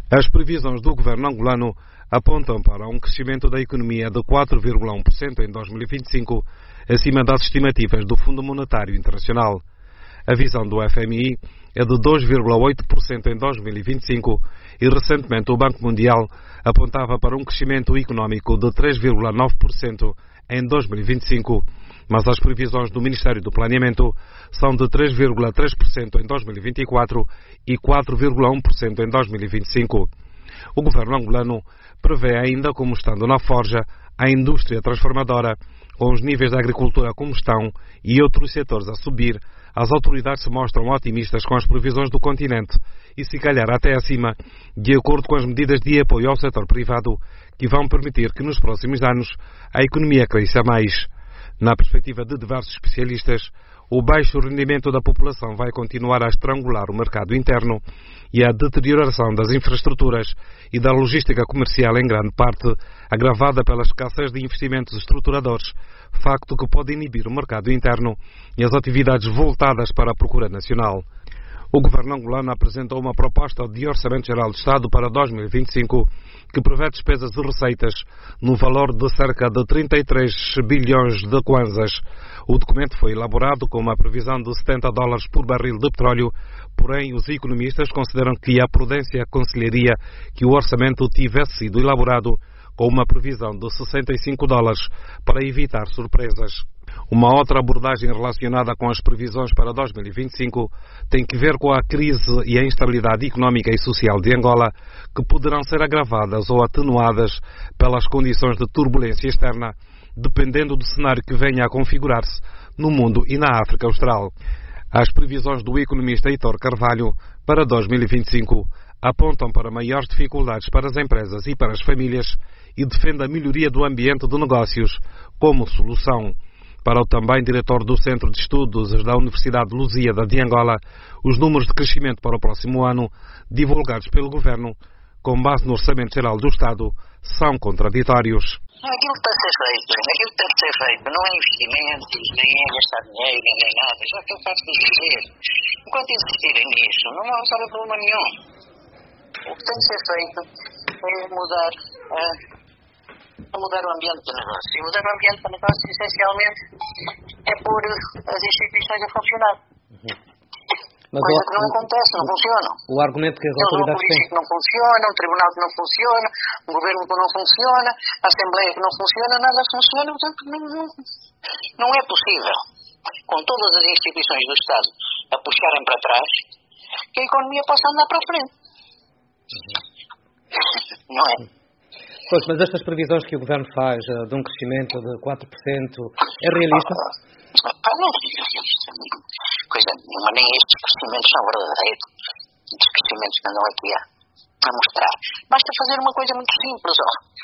As previsões do governo angolano apontam para um crescimento da economia de 4,1% em 2025, acima das estimativas do Fundo Monetário Internacional. A visão do FMI é de 2,8% em 2025 e recentemente o Banco Mundial apontava para um crescimento económico de 3,9% em 2025, mas as previsões do Ministério do Planeamento são de 3,3% em 2024 e 4,1% em 2025. O governo angolano prevê ainda, como estando na forja, a indústria transformadora, com os níveis da agricultura como estão e outros setores a subir. As autoridades se mostram otimistas com as previsões do continente e, se calhar até acima, de acordo com as medidas de apoio ao setor privado, que vão permitir que nos próximos anos a economia cresça mais. Na perspectiva de diversos especialistas, o baixo rendimento da população vai continuar a estrangular o mercado interno e a deterioração das infraestruturas e da logística comercial, em grande parte, agravada pela escassez de investimentos estruturadores, facto que pode inibir o mercado interno e as atividades voltadas para a procura nacional. O governo angolano apresentou uma proposta de Orçamento Geral do Estado para 2025 que prevê despesas e receitas no valor de cerca de 33 bilhões de kwanzas. O documento foi elaborado com uma previsão de $70 por barril de petróleo, porém os economistas consideram que a prudência aconselharia que o orçamento tivesse sido elaborado com uma previsão de $65 para evitar surpresas. Uma outra abordagem relacionada com as previsões para 2025 tem que ver com a crise e a instabilidade económica e social de Angola, que poderão ser agravadas ou atenuadas pelas condições de turbulência externa, dependendo do cenário que venha a configurar-se no mundo e na África Austral. As previsões do economista Heitor Carvalho para 2025 apontam para maiores dificuldades para as empresas e para as famílias e defende a melhoria do ambiente de negócios como solução. Para o também diretor do Centro de Estudos da Universidade de Lusíada de Angola, os números de crescimento para o próximo ano, divulgados pelo Governo, com base no Orçamento Geral do Estado, são contraditórios. Aquilo que está a ser feito, aquilo que tem que ser feito, não é investimentos, nem é gastar dinheiro, nem nada, já que eu faço de dizer. Enquanto insistirem nisso, não vão resolver problema nenhum. O que tem que ser feito é mudar o ambiente do negócio. E mudar o ambiente do negócio, essencialmente, é pôr as instituições a funcionar. Mas coisa que não acontece, não funciona. O argumento que as autoridades têm... que não funciona, um tribunal que não funciona, um governo que não funciona, a Assembleia que não funciona, nada funciona, portanto não é possível, com todas as instituições do Estado a puxarem para trás, que a economia possa andar para a frente. Não é? Pois, mas estas previsões que o Governo faz de um crescimento de 4% é realista? Não, coisa nenhuma, nem estes crescimentos são verdadeiros. Estes crescimentos que andam aqui a mostrar. Basta fazer uma coisa muito simples.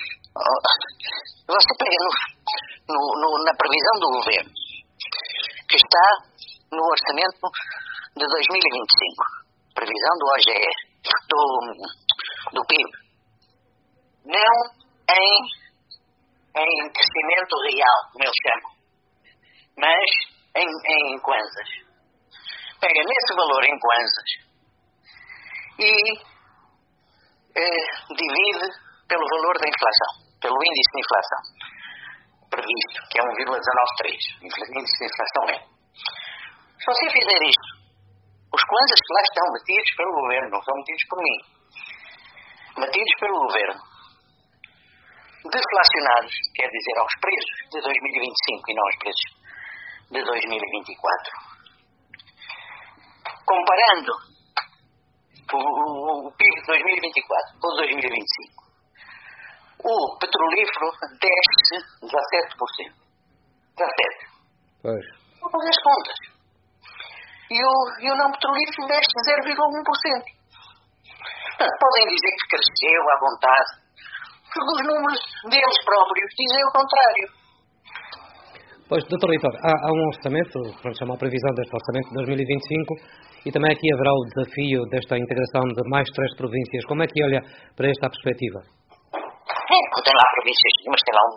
Você pega na previsão do Governo, que está no orçamento de 2025, previsão do OGE, do PIB, não em crescimento real, como eles chamam, mas em kwanzas. Pega nesse valor em kwanzas e divide pelo valor da inflação, pelo índice de inflação previsto, que é 1,193. O índice de inflação é. Se você fizer isto, os kwanzas que lá estão metidos pelo governo, não são metidos por mim, metidos pelo governo, deflacionados, quer dizer, aos preços de 2025 e não aos preços de 2024. Comparando o PIB de 2024 com 2025, o petrolífero desce 17%. 17%. Pois. Vou fazer as contas. E o não petrolífero desce 0,1%. Podem dizer que cresceu à vontade, porque os números deles próprios dizem o contrário. Pois, Dr. Heitor, há um orçamento, vamos chamar a previsão deste orçamento de 2025, e também aqui haverá o desafio desta integração de mais 3 províncias. Como é que olha para esta perspectiva? Tem lá províncias, mas tem lá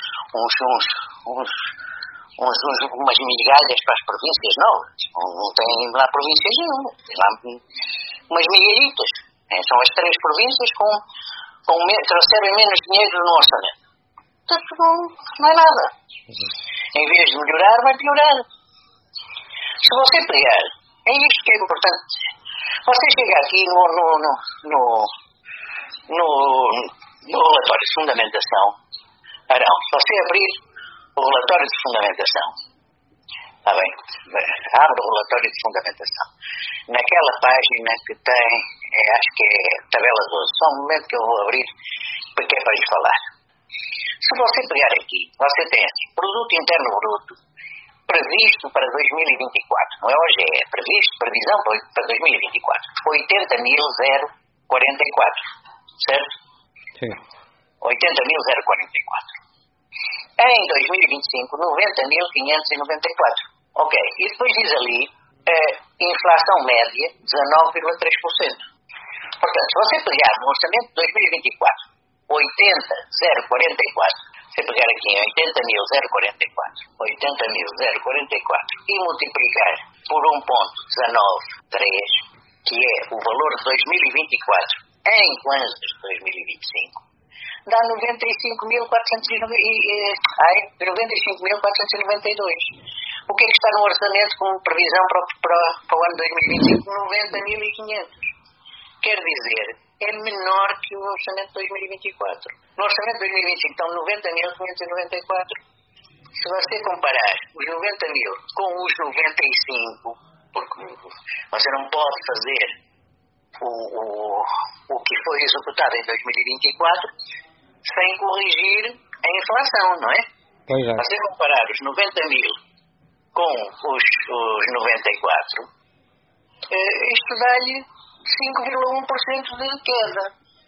umas migalhas para as províncias, não tem lá províncias nenhuma, tem lá umas migalitas. São as 3 províncias que recebem menos dinheiro no orçamento. Portanto, não é nada. Em vez de melhorar, vai piorar. Se você pegar, é isto que é importante dizer. Você chega aqui no relatório de fundamentação, Arão, se você abrir o relatório de fundamentação, está bem, abre o relatório de fundamentação, naquela página que tem, acho que é tabela 12, só um momento que eu vou abrir, porque é para lhes falar. Se você pegar aqui, você tem assim, Produto Interno Bruto, previsto para 2024, não é hoje, é previsto, previsão para 2024, 80.044, certo? Sim. 80.044. Em 2025, 90.594. Ok, e depois diz ali, inflação média, 19,3%. Portanto, se você pegar no orçamento de 2024, 80.044, você pegar aqui em 80.044 e multiplicar por 1,193, que é o valor de 2024 em kwanzas de 2025, dá 95.492. O que é que está no orçamento como previsão para o ano 2025? 90.500. Quer dizer, é menor que o orçamento de 2024. No orçamento de 2025 estão 90.594. Se você comparar os 90.000 com os 95, porque você não pode fazer o que foi executado em 2024 sem corrigir a inflação, não é? Pois é. Você comparar os 90.000 com os 94, isto dá-lhe 5,1% de queda.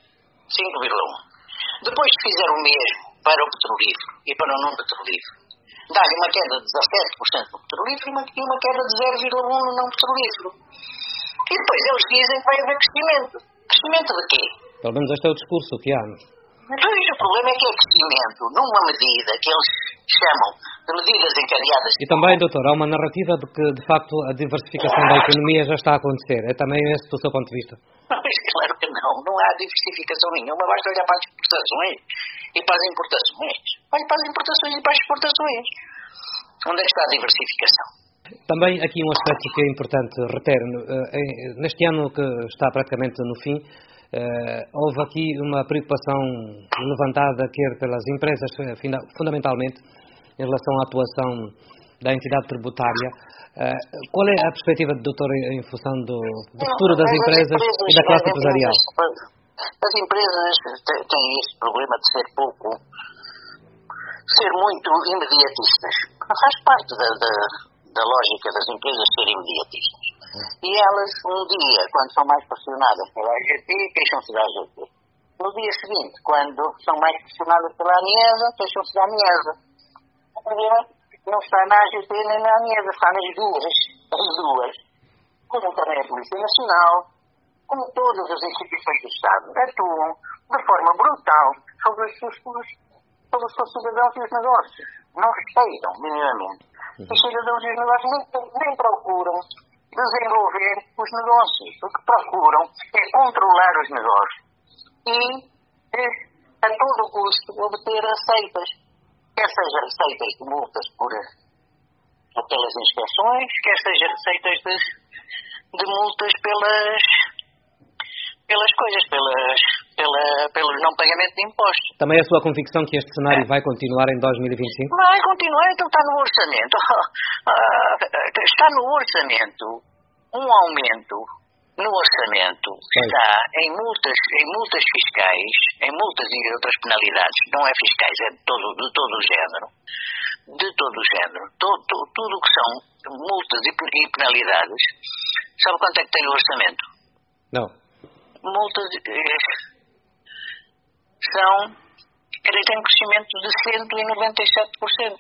5,1%. Depois de fizer o mesmo para o petrolífero e para o não petrolífero, dá-lhe uma queda de 17% no petrolífero e uma queda de 0,1% no não petrolífero. E depois eles dizem que vai haver crescimento. Crescimento de quê? Pelo menos este é o discurso que há. Pois, o problema é que é crescimento numa medida que eles chamam de medidas encadeadas. E também, doutor, há uma narrativa de que, de facto, a diversificação da economia já está a acontecer. É também esse do seu ponto de vista? Mas claro que não há diversificação nenhuma. Basta olhar para as exportações e para as importações. Olhe para as importações e para as exportações. Onde é que está a diversificação? Também aqui um aspecto que é importante reter. Neste ano que está praticamente no fim, houve aqui uma preocupação levantada quer pelas empresas, fundamentalmente, em relação à atuação da entidade tributária. Qual é a perspectiva do doutor em função do futuro das empresas e da classe empresarial? As empresas têm esse problema de ser muito imediatistas. Faz parte da lógica das empresas serem imediatistas. E elas, um dia, quando são mais pressionadas pela AGT, queixam-se da AGT. No dia seguinte, quando são mais pressionadas pela ANIESA, queixam-se da ANIESA. O problema não está na AGT nem na ANIESA, está nas duas. As duas. Como também a Polícia Nacional, como todas as instituições do Estado, atuam de forma brutal sobre os seus cidadãos e os negócios. Não respeitam minimamente. Os cidadãos e os negócios nem procuram desenvolver os negócios. O que procuram é controlar os negócios e, a todo custo, obter receitas. Quer seja receitas de multas pelas inspeções, quer seja receitas de multas pelas coisas, pelo não pagamento de impostos. Também é a sua convicção que este cenário vai continuar em 2025? Vai continuar, então está no orçamento. Está no orçamento um aumento no orçamento está em multas fiscais, em multas e outras penalidades, não é fiscais, é de todo o género. De todo o género. Tudo o que são multas e penalidades. Sabe quanto é que tem o orçamento? Não. Multas tem um crescimento de 197%.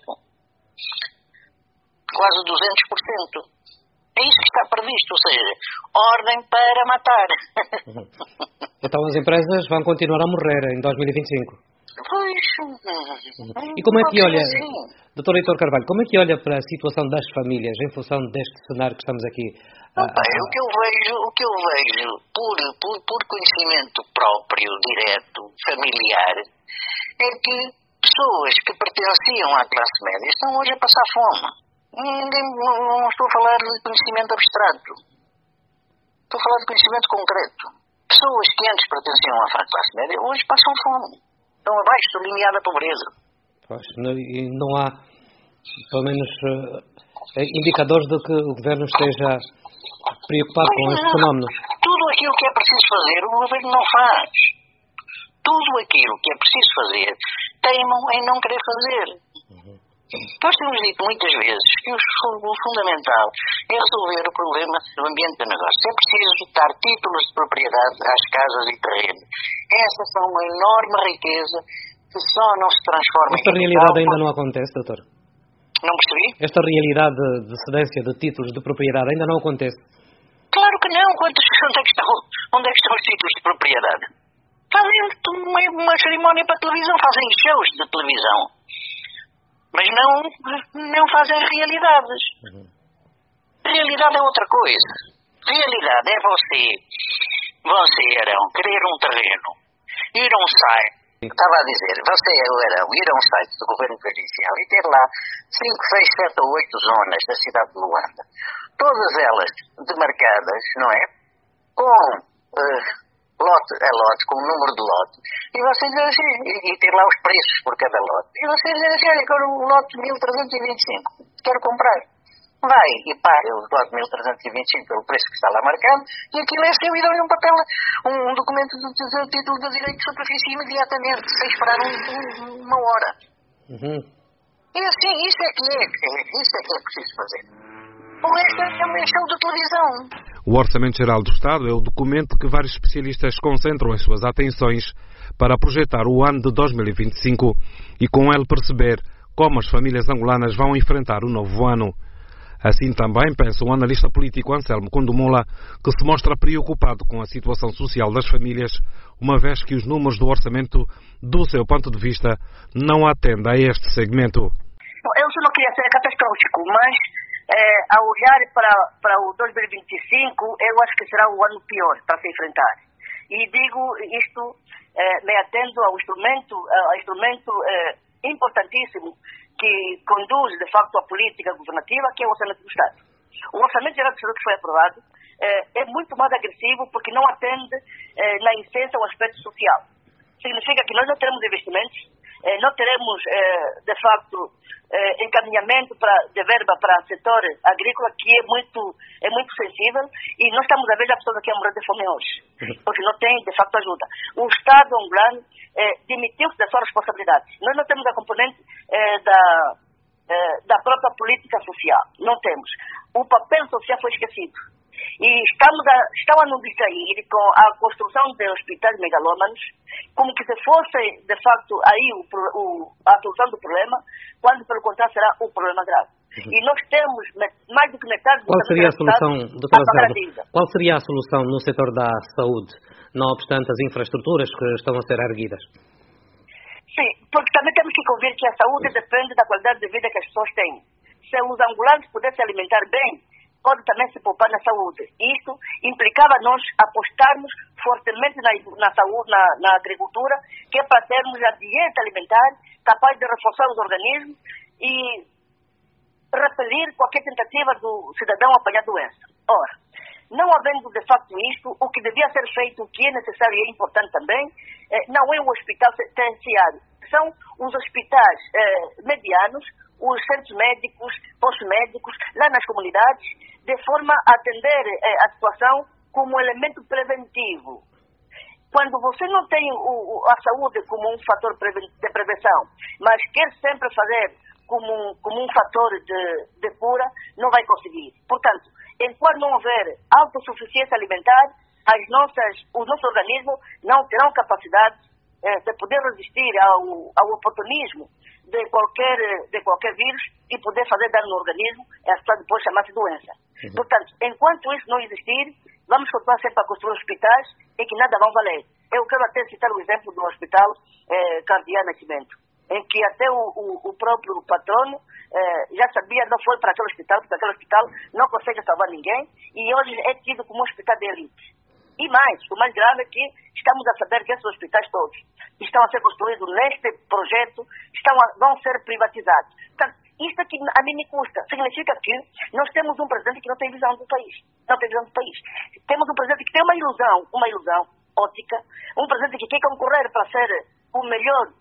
Quase 200%. É isso que está previsto, ou seja, ordem para matar. Então as empresas vão continuar a morrer em 2025? Pois, E como é que olha, Dr. Heitor Carvalho, como é que olha para a situação das famílias em função deste cenário que estamos aqui? O que eu vejo por conhecimento próprio, direto, familiar, é que pessoas que pertenciam à classe média estão hoje a passar fome. Não estou a falar de conhecimento abstrato. Estou a falar de conhecimento concreto. Pessoas que antes pertenciam à classe média hoje passam fome. Estão abaixo do limiar da pobreza. Pois, e não há, pelo menos, indicadores de que o Governo esteja preocupado com este fenómeno. Tudo aquilo que é preciso fazer, o Governo não faz. Tudo aquilo que é preciso fazer, teimam em não querer fazer. Nós temos dito muitas vezes que o fundamental é resolver o problema do ambiente do negócio. É preciso dar títulos de propriedade às casas e terrenos. Essas são uma enorme riqueza que só não se transforma em... Esta realidade ainda não acontece, doutor? Não percebi? Esta realidade de cedência de títulos de propriedade ainda não acontece? Claro que não. Onde é que estão os títulos de propriedade? Fazem uma cerimónia para a televisão, fazem shows de televisão. Mas não fazem realidades. Realidade é outra coisa. Realidade é você, Arão, querer um terreno, ir a um site, estava a dizer, você, Arão, ir a um site do Governo Provincial e ter lá 5, 6, 7 ou 8 zonas da cidade de Luanda, todas elas demarcadas, não é? Com lote a lote, com o número de lote, e você dizer assim, e ter lá os preços por cada lote. E você dizer assim, olha, quero o lote 1325, quero comprar. Vai e paga o lote 1325 pelo preço que está lá marcado, e aquilo é seu e dá-lhe um papel, um documento de título de direito de superfície imediatamente, sem esperar uma hora. E assim, isso é que é preciso fazer. O resto é um show de televisão. O Orçamento Geral do Estado é o documento que vários especialistas concentram as suas atenções para projetar o ano de 2025 e com ele perceber como as famílias angolanas vão enfrentar o novo ano. Assim também pensa o analista político Anselmo Kundumula, que se mostra preocupado com a situação social das famílias, uma vez que os números do orçamento, do seu ponto de vista, não atendem a este segmento. Eu só não queria ser catastrófico, mas ao olhar para o 2025, eu acho que será o ano pior para se enfrentar. E digo isto, me atendo ao instrumento importantíssimo que conduz, de facto, a política governativa, que é o Orçamento do Estado. O Orçamento Geral do Estado que foi aprovado é muito mais agressivo porque não atende na essência ao aspecto social. Significa que nós não teremos investimentos, não teremos, de facto, encaminhamento de verba para o setor agrícola, que é muito sensível, e nós estamos a ver as pessoas aqui a morrer de fome hoje, porque não tem, de facto, ajuda. O Estado angolano demitiu-se da sua responsabilidade. Nós não temos a componente da própria política social. Não temos. O papel social foi esquecido. E estão a nos distrair com a construção de hospitais megalómanos, como que se fosse, de facto, aí a solução do problema, quando, pelo contrário, será o problema grave. E nós temos mais do que metade... Qual seria a solução, doutora Zelda? Qual seria a solução no setor da saúde, não obstante as infraestruturas que estão a ser erguidas? Sim, porque também temos que convir que a saúde depende da qualidade de vida que as pessoas têm. Se os angolanos pudessem alimentar bem, pode também se poupar na saúde. Isto implicava nós apostarmos fortemente na saúde, na agricultura, que é para termos a dieta alimentar capaz de reforçar os organismos e repelir qualquer tentativa do cidadão apanhar doença. Ora, não havendo de facto isto, o que devia ser feito, o que é necessário e é importante também, não é o hospital terciário, são os hospitais medianos, os centros médicos, postos-médicos, lá nas comunidades, de forma a atender a situação como elemento preventivo. Quando você não tem a saúde como um fator de prevenção, mas quer sempre fazer como um fator de cura, não vai conseguir. Portanto, enquanto não houver autossuficiência alimentar, os nossos organismos não terão capacidade de poder resistir ao oportunismo de qualquer vírus e poder fazer dano no organismo, essa depois chamar-se doença. Portanto, enquanto isso não existir, vamos continuar sempre a construir hospitais em que nada vão valer. Eu quero até citar o exemplo do Hospital Cardeal Nascimento, em que até o próprio patrono já sabia, não foi para aquele hospital, porque aquele hospital não consegue salvar ninguém, e hoje é tido como um hospital de elite. E mais, o mais grave é que estamos a saber que esses hospitais todos estão a ser construídos neste projeto, vão ser privatizados. Portanto, isto aqui a mim me custa. Significa que nós temos um presidente que não tem visão do país. Não tem visão do país. Temos um presidente que tem uma ilusão ótica, um presidente que quer concorrer para ser o melhor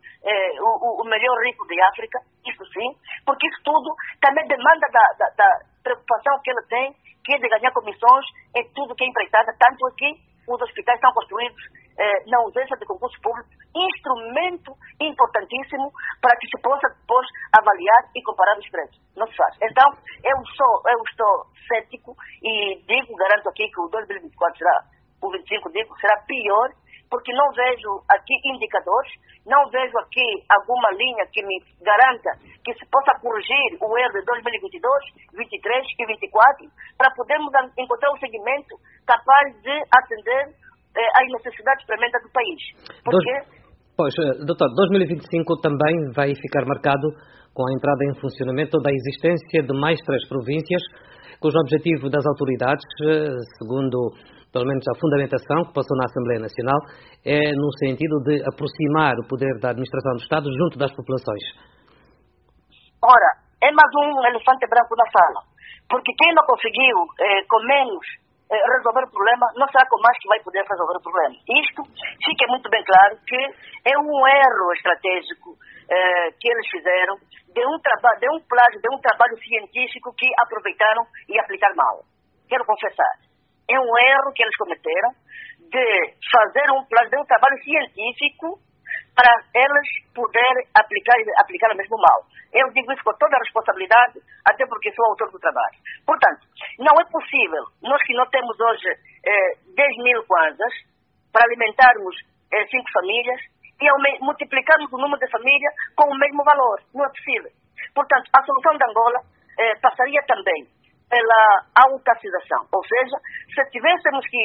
rico de África, isso sim, porque isso tudo também demanda da preocupação que ele tem, que é de ganhar comissões, é tudo que é empreitada, tanto aqui os hospitais estão construídos na ausência de concurso público, instrumento importantíssimo para que se possa depois avaliar e comparar os preços. Não se faz. Então, eu estou cético e garanto aqui que o 2024 o 25 será pior, porque não vejo aqui indicadores, não vejo aqui alguma linha que me garanta que se possa corrigir o erro de 2022, 23 e 24, para podermos encontrar um segmento capaz de atender às necessidades prementas do país. Pois, doutor, 2025 também vai ficar marcado com a entrada em funcionamento da existência de mais 3 províncias, cujo objetivo das autoridades, segundo pelo menos a fundamentação que passou na Assembleia Nacional, é no sentido de aproximar o poder da administração do Estado junto das populações. Ora, é mais um elefante branco na sala, porque quem não conseguiu com menos resolver o problema, não será com mais que vai poder resolver o problema. Isto fica muito bem claro que é um erro estratégico que eles fizeram de um trabalho científico que aproveitaram e aplicaram mal. Quero confessar. É um erro que eles cometeram de fazer um trabalho científico para eles poderem aplicar o mesmo mal. Eu digo isso com toda a responsabilidade, até porque sou autor do trabalho. Portanto, não é possível, nós que não temos hoje 10.000 kwanzas para alimentarmos 5 famílias e multiplicarmos o número de famílias com o mesmo valor. Não é possível. Portanto, a solução de Angola passaria também pela autárquização, ou seja, se tivéssemos que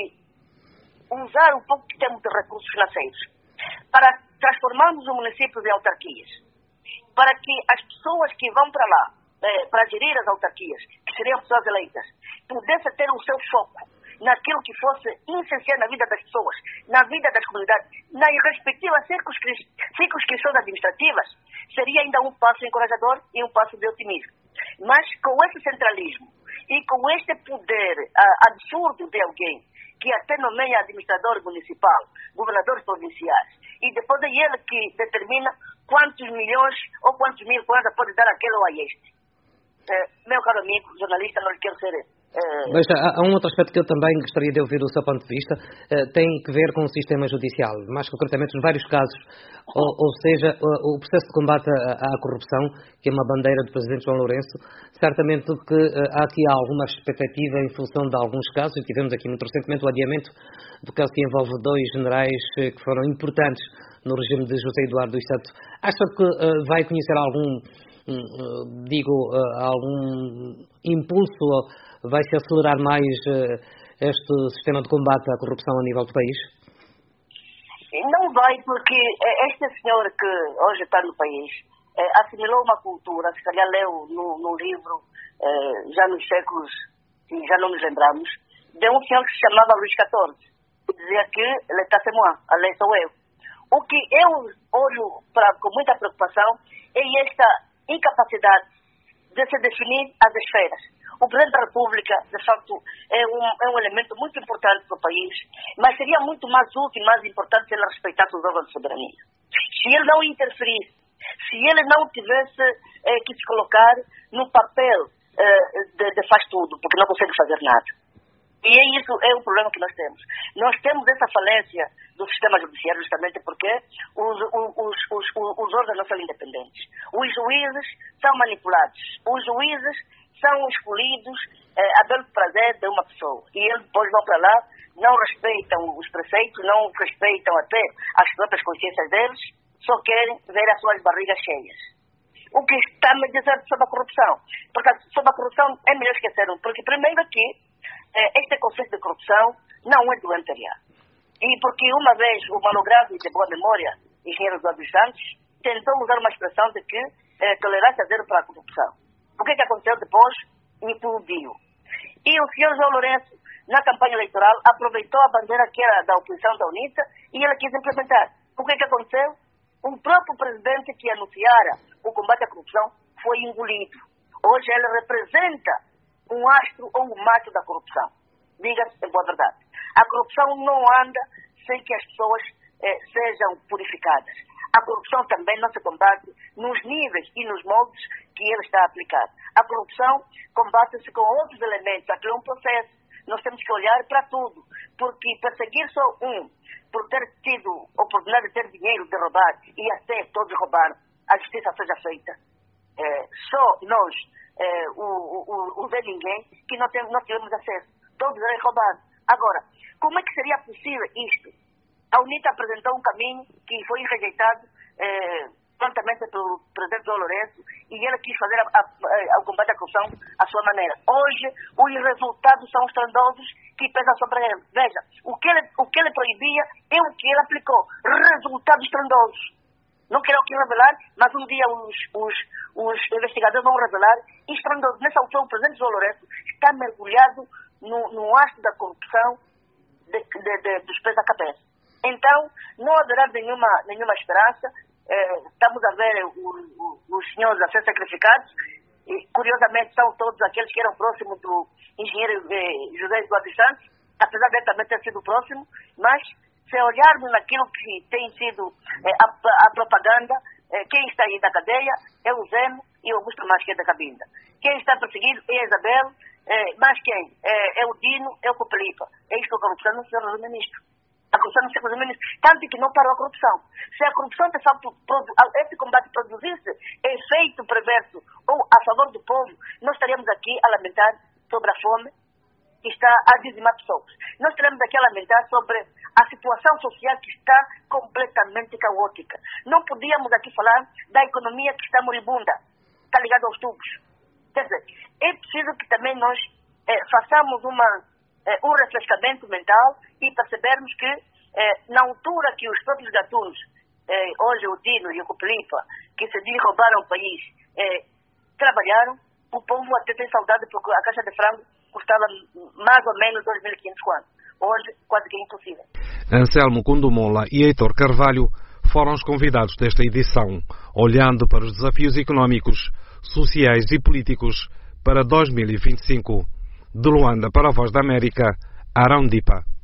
usar um pouco que temos de recursos financeiros para transformarmos o município em autarquias, para que as pessoas que vão para lá, para gerir as autarquias, que seriam pessoas eleitas, pudessem ter o seu foco naquilo que fosse essencial na vida das pessoas, na vida das comunidades, nas respectivas circunscrições administrativas, seria ainda um passo encorajador e um passo de otimismo. Mas com esse centralismo e com este poder absurdo de alguém que até nomeia administrador municipal, governadores provinciais, e depois é ele que determina quantos milhões ou quantos mil coisas pode dar aquele ou a este. Meu caro amigo, jornalista, não lhe quero ser... Mas há um outro aspecto que eu também gostaria de ouvir do seu ponto de vista, tem que ver com o sistema judicial, mais concretamente nos vários casos, ou seja, o processo de combate à corrupção, que é uma bandeira do Presidente João Lourenço. Certamente que há aqui alguma expectativa em função de alguns casos, e tivemos aqui muito recentemente o adiamento do caso que envolve 2 generais que foram importantes no regime de José Eduardo dos Santos. Acha que vai conhecer algum impulso, vai-se acelerar mais este sistema de combate à corrupção a nível do país? Não vai, porque este senhor que hoje está no país assimilou uma cultura, se calhar leu no livro, já nos séculos, e já não nos lembramos, de um senhor que se chamava Luís XIV, que dizia que l'état c'est moi, a lei sou eu. O que eu olho com muita preocupação é esta incapacidade de se definir as esferas. O Presidente da República, de facto, é um elemento muito importante para o país, mas seria muito mais útil e mais importante se ele respeitasse os órgãos de soberania. Se ele não interferisse, se ele não tivesse que se colocar no papel de faz tudo, porque não consegue fazer nada. E isso é o problema que nós temos. Nós temos essa falência do sistema judiciário justamente porque os órgãos não são independentes. Os juízes são manipulados. Os juízes são escolhidos a belo prazer de uma pessoa. E eles depois vão para lá, não respeitam os preceitos, não respeitam até as próprias consciências deles, só querem ver as suas barrigas cheias. O que está-me dizendo sobre a corrupção? Portanto, sobre a corrupção é melhor esquecer, porque primeiro aqui, este conceito de corrupção não é do anterior. E porque uma vez o malogrado de boa memória, engenheiro Eduardo dos Santos, tentou usar uma expressão de que tolerância zero para a corrupção. O que aconteceu depois? Implodiu. E o senhor João Lourenço, na campanha eleitoral, aproveitou a bandeira que era da oposição da UNITA e ele quis implementar. O que aconteceu? O próprio presidente que anunciara o combate à corrupção foi engolido. Hoje ele representa um astro ou um macho da corrupção. Diga-se em boa verdade. A corrupção não anda sem que as pessoas sejam purificadas. A corrupção também não se combate nos níveis e nos moldes que ele está aplicado. A corrupção combate-se com outros elementos. Aquilo é um processo. Nós temos que olhar para tudo. Porque perseguir só um, por ter tido oportunidade de ter dinheiro, de roubar, e até todos roubaram, a justiça seja feita. Só nós, o Zé Ninguém, que não tivemos acesso. Todos eram roubados. Agora, como é que seria possível isto? A UNITA apresentou um caminho que foi rejeitado prontamente pelo presidente João Lourenço e ele quis fazer o combate à corrupção à sua maneira. Hoje, os resultados são estrondosos que pesam sobre ele. Veja, o que ele proibia é o que ele aplicou. Resultados estrondosos. Não quero aqui revelar, mas um dia os investigadores vão revelar estrondoso. Nessa altura, o presidente João Lourenço está mergulhado no astro da corrupção dos pés da cabeça. Então, não haverá nenhuma esperança. Estamos a ver os senhores a ser sacrificados. E, curiosamente, são todos aqueles que eram próximos do engenheiro José Eduardo dos Santos, apesar de ele também ter sido próximo. Mas, se olharmos naquilo que tem sido a propaganda, quem está aí da cadeia é o Zeno e o Augusto Masquet da Cabinda. Quem está perseguido é a Isabel, mas quem? É o Dino, é o Copelipa. É isto que a corrupção não se resume nisto. A corrupção não se resume nisto. Tanto que não parou a corrupção. Se a corrupção, esse combate produzisse efeito perverso ou a favor do povo, nós estaríamos aqui a lamentar sobre a fome que está a dizimar pessoas. Nós estaremos aqui a lamentar sobre a situação social que está completamente caótica. Não podíamos aqui falar da economia que está moribunda, está ligada aos tubos. Quer dizer, é preciso que também nós façamos um refrescamento mental e percebermos que na altura que os próprios gatunos, hoje o Dino e o Copelipa, que se diz roubaram o país, trabalharam, o povo até tem saudade porque a caixa de frango custava mais ou menos 2.500 quanto. Hoje, quase que é impossível. Anselmo Kundumola e Heitor Carvalho foram os convidados desta edição, olhando para os desafios económicos, sociais e políticos para 2025. De Luanda para a Voz da América, Arão Dipa.